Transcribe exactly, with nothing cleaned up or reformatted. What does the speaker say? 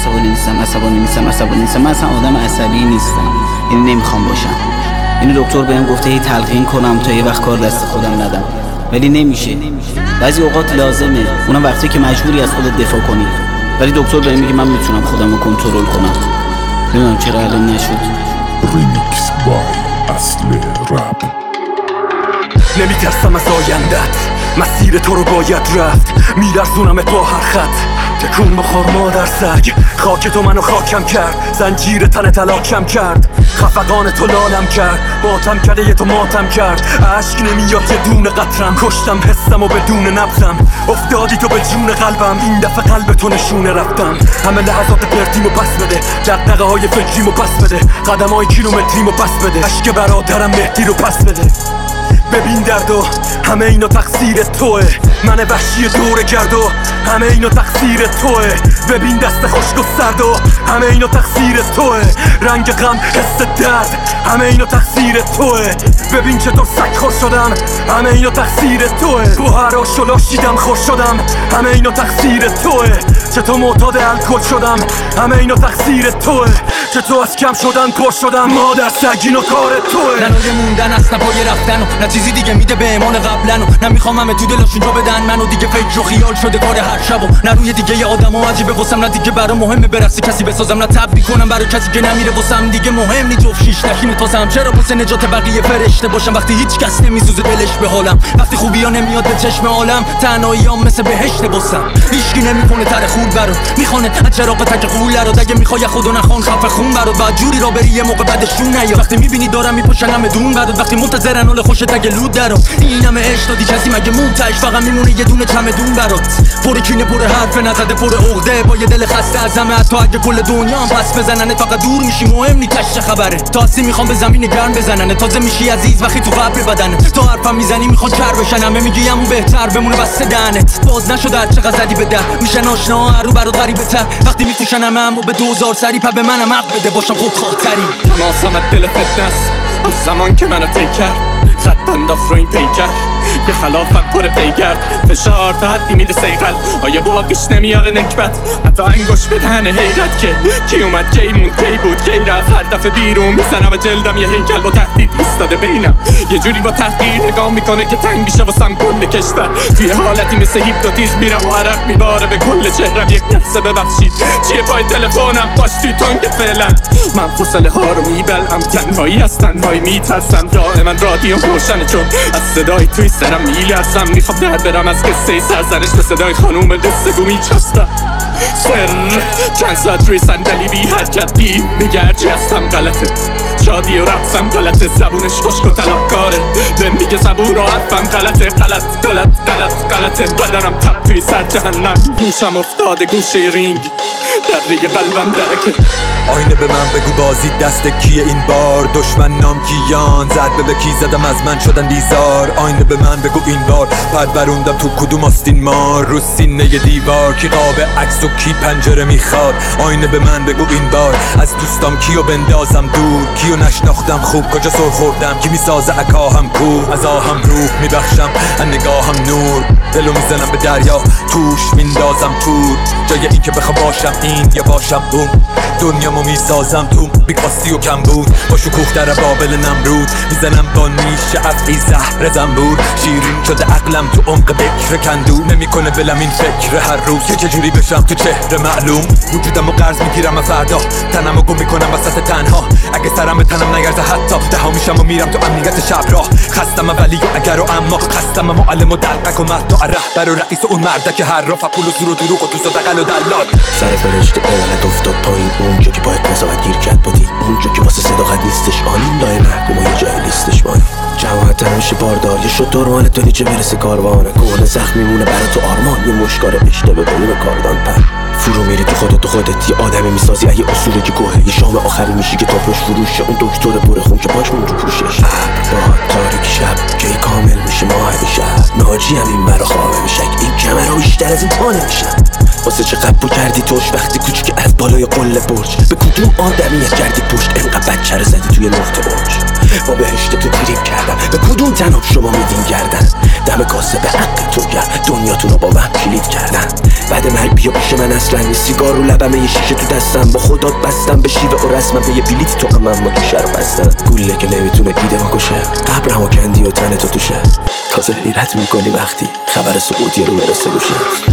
عصبانی نیستم عصبانی نیستم عصبانی نیستم من اصلا آدم عصبی نیستم، یعنی نمیخوام باشم. یعنی دکتر بهم گفته هی تلقین کنم تا یه وقت کار دست خودم ندم، ولی نمیشه. بعضی اوقات لازمه، اونم وقتی که مجبوری از خودت دفاع کنی. ولی دکتر بهم میگه من میتونم خودم رو کنترل کنم. نمیدونم چرا الان نشد. ریمیکس بای اصل رپ. نمیترسم از آیندت، مسیر تو رو باید رفت. میرزونم تو هر خط، تکون بخور مادر سگ. خاک تو منو خاکم کرد، زنجیر تن تلاکم کرد. خفقان تو لالم کرد، باتم کرده یه تو ماتم کرد. عشق نمیاد یه دونه قطرم، کشتم حسم و بدون نبضم. افتادی تو به جون قلبم، این دفعه قلب تو نشونه رفتم. همه لحظات پرتیمو پس بده، دغدغه های فکریمو پس بده. قدم های کیلومتریمو پس بده، عشق برادرم مهدی رو پس بده. ببین دردو همه اینا تقصیر توه، من وحشی دور گردو همه اینا تقصیر توه. ببین دست خشک و سرد و همه اینا تقصیر توه. رنگ غم حس درد همه اینا تقصیر توه. ببین چطور سگ خور شدم همه اینا تقصیر توه. تو هر آش و لاشیدم خوش شدم همه اینا تقصیر توه. چطور معتاد الکل شدم همه اینا تقصیر توه. چطور از کم شدن پر شدم مادر سگ اینو کار توه. نه موندن است نه پای رفتن و نه چیزی دیگه میده به ایمان قبلن و نه میخوام همه تو دلاشون جا بدن منو. دیگه فکر و خیال شده کار هر شب و نه روی دیگه ی آدمو عجیبه واسم، نه دیگه برام مهمه برقص کسی بسازم، نه تب کنم برای کسی که نمیره واسم. دیگه مهم نی جفت شیش نشینو تاسم، چرا واسه نجات بقیه فرشته باشم وقتی هیچ کس نمیسوزه دلش به حالم. وقتی خوبیا نمیاد به چشم عالم، تنهاییام مثل بهشت واسم. هیچکی نمیکنه تر خور برات، میخونه از چراغ تک قوله رو. اگه میخوای خودو نخوان خفه خون برات، بعد جوری را بری یه موقع بعدشون نیا. وقتی میبینی دارم میپوشنم دون برات، وقتی منتظرن اول خوشت اگه لود درام. اینم عشق دادی کسی مگه موتاش فقط میمونه یه دونه چمدون برات. پر کینه پر حرف نزده پر عقده، با یه دل خسته از همه. حتی اگه کل دنیا هم پس بزنن فقط دور میشی مهم نی چه خبره. تاسی میخوام به زمین گرم بزنن، تازه میشی عزیز وقتی تو قبر بدن. تا حرفم میزنی میخوان چر بشن، همه میگی همون بهتر بمونه بس دهنت. باز نشد هر چقدر زدی به در میشن آشنا هر رو برات غریبه تر. وقتی میفروشن همه اما به دوزار سری پا به منم حق بده باشم خود خاطری. تماسم از دل فتنست از زمان که منو تی کرد. خط انداخت رو این پیکر یه خلافم پر پیگرد. فشار تا حدی میده سیقل، آیا باقیش نمیاره نکبت. حتی انگوش به دهن حیرت که کی اومد کی موند کی بود کی رفت. هر دفعه بیرون میزنم و جلدم یه هیکل با تهدید ایستاده بینم. یه جوری با تحقیر نگاه میکنه که تنگ میشه واسم کل کشور. توی حالتی مثل هیپنوتیزم میرم و عرق میباره به کل چهرم. یک لحظه ببخشید چیه پای تلفنم باش توی تنگ فعلا. من فاصله ها رو میبلم، تنهایی از تنهایی میترسم. دائما رادیو روشنه چون از صدای توی سرم میلرزم. میخوام در برم از قصه سرزنش به صدای خانوم قصه گو میچستم. سر چند ساعت روی صندلی بی حرکت بی میگه چی هستم غلطه. شادی و رقصم غلطه، زبونش خشک و طلبکاره. بهم میگه زبون و حرفم غلطه. غلط غلط غلط غلطه. بدنم تب توی سر جهنم، گوشم افتاده گوشه رینگ در ریگ قلبم درکه. آینه به من بگو بازی دست کیه این بار. دشمن نام کیان زد به کی زدم از من شدن بیزار. آینه به من بگو این بار پروروندم تو کدوم آستین مار. رو سینه دیوار کی قاب عکس و کی پنجره میخواد. آینه به من بگو این بار از دوستام کیو بندازم دور. کیو نشناختم خوب کجا سر خوردم کی میسازه عکاهم کو. از آهم روح میبخشم از نگاهم نور. دلو میزنم به دریا توش میندازم تور. جای این که بخوام باشم این یا باشم اون. دنیامو میسازم تو بیکاستی و کم بود. با شکوه در بابل نمرود میزنم با نیش افعی زهر زنبور. شیرین شده عقلم تو عمق بکر کندو. نمیکنه بلم این فکر هر روز که چجوری بشم تو چهره معلوم. وجودمو قرض میگیرم از فردا، تنمو گم میکنم وسط تنها. اگه سرم به تنم نگرزه حتی دها میشم و میرم تو امنیت شب راه. خستم ولی و اگر و اما خستم معلم و دلقک و مرد و رهبر و رئیس و اون مرده هر را فپول و زور و دروغ و دوست و دقل و دلال. سر فرشته اولت افتاد پایین اونجا که باید نزاعت گیر کرد با دید. اونجا که واسه صداقت نیستش آنیم لای محکوم و یه جای لیستش مایی. جماعت همیشه باردار یه شد دورمال تا نیچه برسه کاروانه. کهنه زخم میمونه برای تو آرمان یه مشکار اشتبه بمونه کاردان پر. فرو میری تو خودت تو خودت یه آدمی میسازی یه اصولی که گوهه. یه شام آخری میشی که تاپش فروشه. اون دکتر بره خون که پاش مون رو پوشش. ابر باد تاریک شب کی کامل میشه ماه میشه ناجی هم این برا خواه میشه این کمرها بیشتر از این تا نمیشه واسه چه قبو کردی توش وقتی کوچیک از بالای قله برج به کدوم آدمیت کردی پشت اینقدر بچه رو زدی توی نقطه برج با بهشت تو تریب کردم به کدوم تناب شما میدین گردن دم کاسه به حق تو کرد دنیاتون رو با وهم کلید کردن بعد مرگ بیا پیش من اصلا یه سیگار رو لبم یه شیشه تو دستم با خودات بستم به شیوه و رسمم به یه بلیت تو هم با کیشه رو بستم گوله که نمیتونه دیده ما کشه قبرم و کندی و تن تو توشه تازه حیرت میکنی وقتی خبر سقوطی رو برسه گوشه